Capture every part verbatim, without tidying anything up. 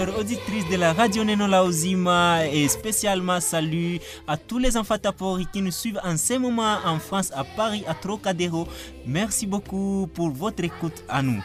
auditeurs, auditrices de la radio Nenola Ozima et spécialement salut à tous les enfants Tapori qui nous suivent en ce moment en France, à Paris, à Trocadéro. Merci beaucoup pour votre écoute à nous.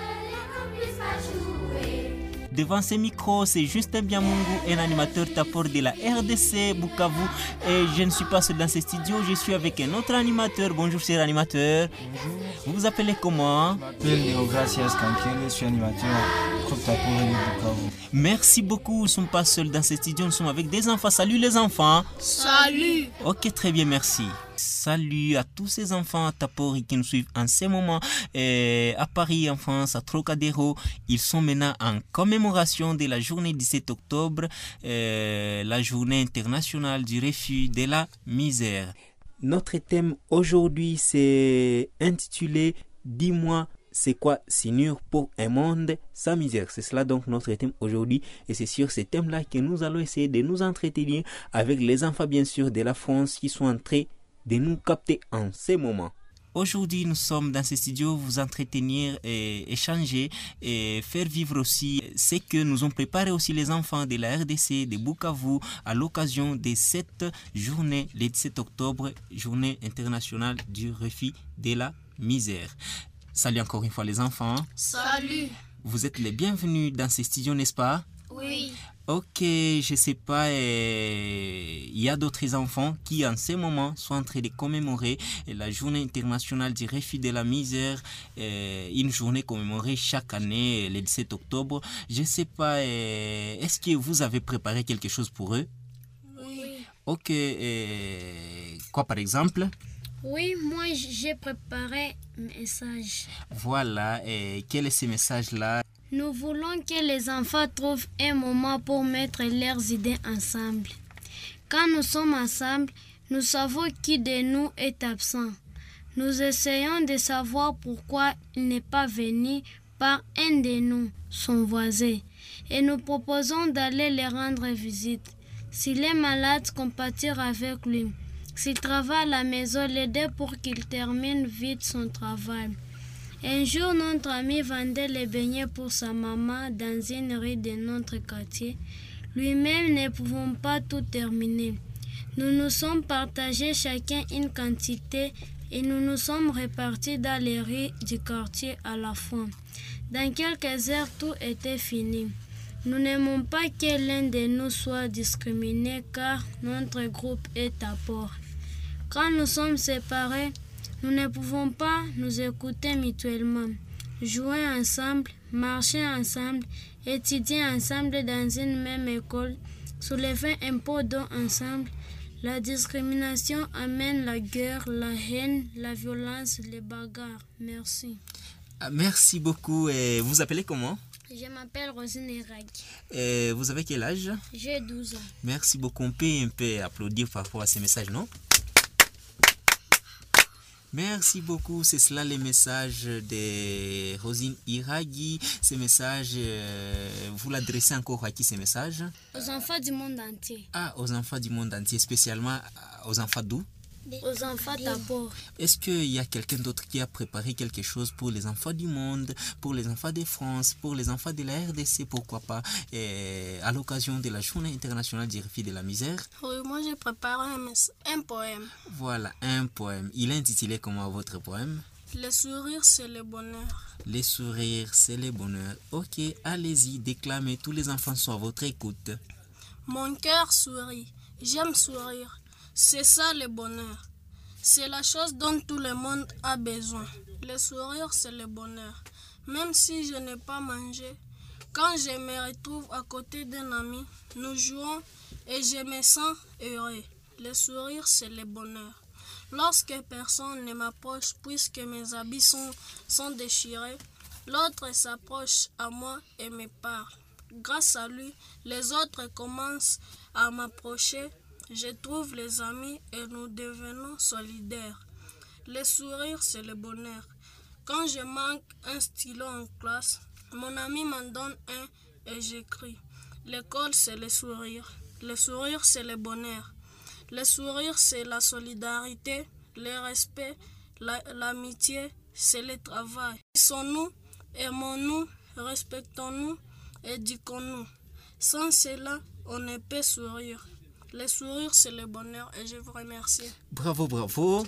Devant ces micros, c'est Justin Biamungu, un animateur tapor de la R D C Bukavu. Et je ne suis pas seul dans ce studio, je suis avec un autre animateur. Bonjour, cher animateur. Bonjour. Vous vous appelez comment? Je m'appelle Léo Gracias Kankele, je suis animateur groupe tapor de Bukavu. Merci beaucoup, nous ne sommes pas seuls dans ce studio, nous sommes avec des enfants. Salut les enfants. Salut. Ok, très bien, merci. Salut à tous ces enfants Tapori qui nous suivent en ce moment euh, à Paris, en France, à Trocadéro. Ils sont maintenant en commémoration de la journée dix-sept octobre, euh, la journée internationale du refus de la misère. Notre thème aujourd'hui, c'est intitulé « Dis-moi, c'est quoi s'unir pour un monde sans misère ?» C'est cela donc notre thème aujourd'hui et c'est sur ce thème-là que nous allons essayer de nous entretenir avec les enfants bien sûr de la France qui sont en train de nous capter en ces moments. Aujourd'hui, nous sommes dans ce studio, vous entretenir et échanger et faire vivre aussi ce que nous ont préparé aussi les enfants de la R D C, de Bukavu, à l'occasion de cette journée, le dix-sept octobre, journée internationale du refus de la misère. Salut encore une fois les enfants. Salut. Vous êtes les bienvenus dans ce studio, n'est-ce pas? Oui. Ok, je sais pas, il euh, y a d'autres enfants qui en ce moment sont en train de commémorer la journée internationale du refus de la misère, euh, une journée commémorée chaque année le dix-sept octobre. Je sais pas, euh, est-ce que vous avez préparé quelque chose pour eux? Oui. Ok, euh, quoi par exemple? Oui, moi j'ai préparé un message. Voilà, et quel est ce message-là? Nous voulons que les enfants trouvent un moment pour mettre leurs idées ensemble. Quand nous sommes ensemble, nous savons qui de nous est absent. Nous essayons de savoir pourquoi il n'est pas venu par un de nous, son voisin, et nous proposons d'aller les rendre visite. S'il est malade, compatir avec lui. S'il travaille à la maison, l'aider pour qu'il termine vite son travail. Un jour, notre ami vendait les beignets pour sa maman dans une rue de notre quartier. Lui-même ne pouvons pas tout terminer. Nous nous sommes partagés chacun une quantité et nous nous sommes répartis dans les rues du quartier à la fois. Dans quelques heures, tout était fini. Nous n'aimons pas que l'un de nous soit discriminé car notre groupe est à port. Quand nous sommes séparés, nous ne pouvons pas nous écouter mutuellement, jouer ensemble, marcher ensemble, étudier ensemble dans une même école, soulever un pot d'eau ensemble. La discrimination amène la guerre, la haine, la violence, les bagarres. Merci. Merci beaucoup. Et vous appelez comment? Je m'appelle Rosine Irag. Et vous avez quel âge? J'ai douze ans. Merci beaucoup. On peut un peu applaudir par rapport à ces messages, non? Merci beaucoup, c'est cela le message de Rosine Iragi. Ce message, euh, vous l'adressez encore à qui ce message? Aux enfants du monde entier. Ah, aux enfants du monde entier, spécialement aux enfants d'où? Aux enfants d'abord. Est-ce qu'il y a quelqu'un d'autre qui a préparé quelque chose pour les enfants du monde, pour les enfants de France, pour les enfants de la R D C, pourquoi pas, et à l'occasion de la journée internationale du refus de la misère? Oui, moi j'ai préparé un, un poème. Voilà, un poème. Il est intitulé comment votre poème? Le sourire, c'est le bonheur. Les sourires, c'est le bonheur. Ok, allez-y, déclamez. Tous les enfants sont à votre écoute. Mon cœur sourit. J'aime sourire. C'est ça le bonheur. C'est la chose dont tout le monde a besoin. Le sourire, c'est le bonheur. Même si je n'ai pas mangé, quand je me retrouve à côté d'un ami, nous jouons et je me sens heureux. Le sourire, c'est le bonheur. Lorsque personne ne m'approche puisque mes habits sont, sont déchirés, l'autre s'approche à moi et me parle. Grâce à lui, les autres commencent à m'approcher. Je trouve les amis et nous devenons solidaires. Le sourire, c'est le bonheur. Quand je manque un stylo en classe, mon ami m'en donne un et j'écris. L'école, c'est le sourire. Le sourire, c'est le bonheur. Le sourire, c'est la solidarité, le respect, la, l'amitié, c'est le travail. Sommes-nous, aimons-nous, respectons-nous, éduquons-nous. Sans cela, on ne peut sourire. Le sourire, c'est le bonheur et je vous remercie. Bravo, bravo.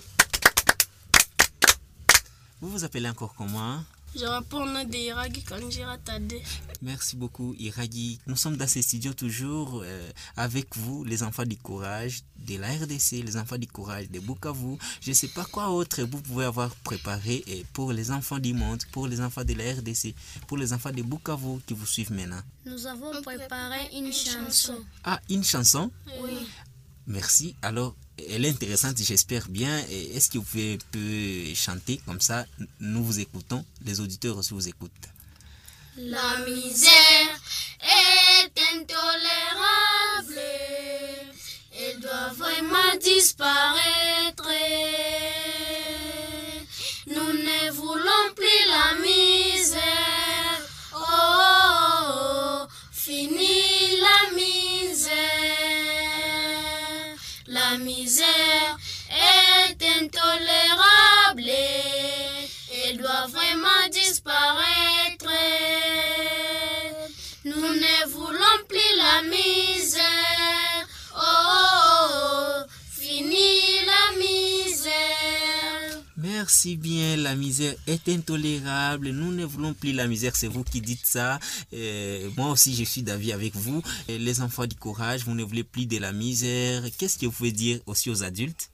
Vous vous appelez encore comment? Je réponds au nom d'Iragi Kanjira Tade. Merci beaucoup, Iragi. Nous sommes dans ces studios toujours euh, avec vous, les enfants du courage de la R D C, les enfants du courage de Bukavu. Je ne sais pas quoi autre vous pouvez avoir préparé et pour les enfants du monde, pour les enfants de la R D C, pour les enfants de Bukavu qui vous suivent maintenant. Nous avons préparé une chanson. Ah, une chanson? Oui. Merci. Alors, elle est intéressante, j'espère bien. Est-ce que vous pouvez peu chanter comme ça? Nous vous écoutons, les auditeurs aussi vous écoutent. La misère est intolérable. Elle doit vraiment disparaître. Nous ne voulons plus la misère. Oh, oh, oh. Fini la misère. La misère est intolérable. Elle doit vraiment disparaître. Nous ne voulons plus la misère. Oh, oh, oh. Fini la misère. Merci bien, la misère est intolérable. Nous ne voulons plus la misère, c'est vous qui dites ça. Euh, moi aussi, je suis d'avis avec vous. Euh, les enfants du courage, vous ne voulez plus de la misère. Qu'est-ce que vous pouvez dire aussi aux adultes?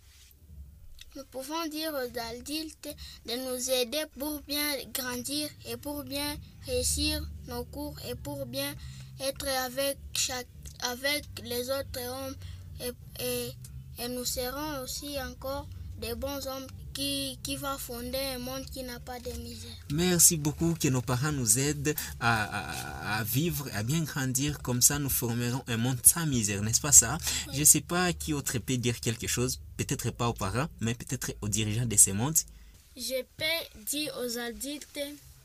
Nous pouvons dire aux adultes de nous aider pour bien grandir et pour bien réussir nos cours et pour bien être avec, chaque, avec les autres hommes. Et, et, et nous serons aussi encore des bons hommes qui, qui vont fonder un monde qui n'a pas de misère. Merci beaucoup, que nos parents nous aident à, à, à vivre, à bien grandir. Comme ça, nous formerons un monde sans misère, n'est-ce pas ça? Oui. Je ne sais pas qui autre peut dire quelque chose, peut-être pas aux parents, mais peut-être aux dirigeants de ce monde. Je peux dire aux adultes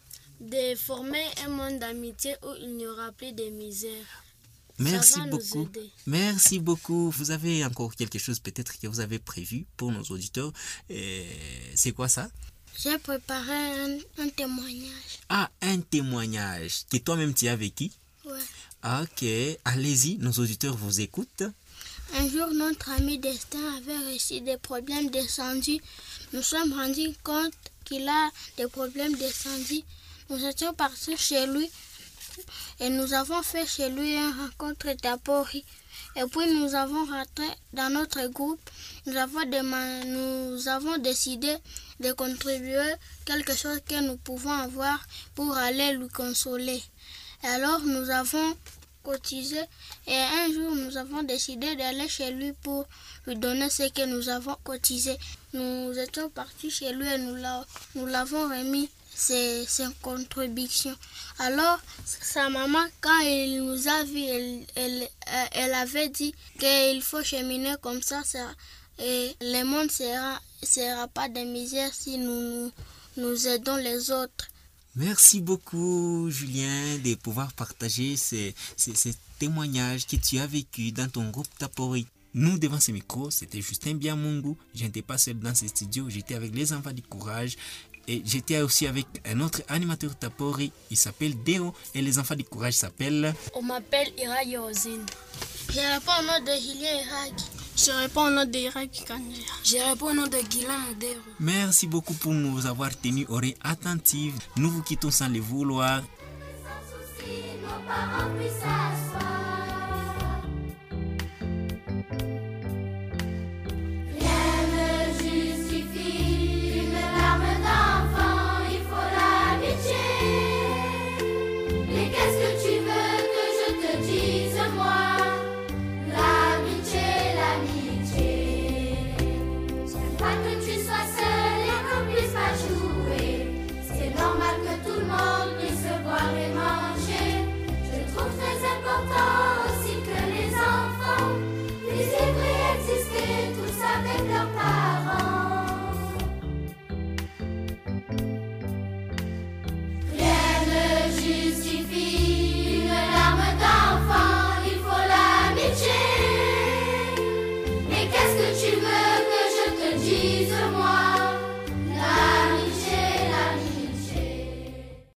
de former un monde d'amitié où il n'y aura plus de misère. Merci beaucoup. Merci beaucoup. Vous avez encore quelque chose peut-être que vous avez prévu pour nos auditeurs. Euh, c'est quoi ça? J'ai préparé un, un témoignage. Ah, un témoignage que toi-même tu as vécu? Ouais. Ok, allez-y, nos auditeurs vous écoutent. Un jour, notre ami Destin avait reçu des problèmes d'incendie. Nous sommes rendus compte qu'il a des problèmes d'incendie. Nous étions partis chez lui. Et nous avons fait chez lui une rencontre d'apori. Et puis nous avons rentré dans notre groupe. Nous avons, demandé, nous avons décidé de contribuer quelque chose que nous pouvons avoir pour aller lui consoler. Et alors nous avons cotisé et un jour nous avons décidé d'aller chez lui pour lui donner ce que nous avons cotisé. Nous étions partis chez lui et nous, l'a, nous l'avons remis. C'est ses contributions. Alors, sa maman, quand elle nous a vus, elle, elle, elle avait dit qu'il faut cheminer comme ça, ça et le monde ne sera, sera pas de misère si nous, nous, nous aidons les autres. Merci beaucoup, Julien, de pouvoir partager ces, ces, ces témoignages que tu as vécu dans ton groupe Tapori. Nous, devant ce micro, c'était Justin Biamungu. Je n'étais pas seul dans ce studio, j'étais avec les enfants du courage. Et j'étais aussi avec un autre animateur Tapori, il s'appelle Deo, et les enfants du courage s'appellent... On m'appelle Iragi Ozine. Je réponds au nom de Julien Iragi. Je réponds au nom d'Iragi Kanjira. Je réponds au nom de Guilain Modero. Merci beaucoup pour nous avoir tenu oreilles attentives. Nous vous quittons sans le vouloir. Nos parents puissent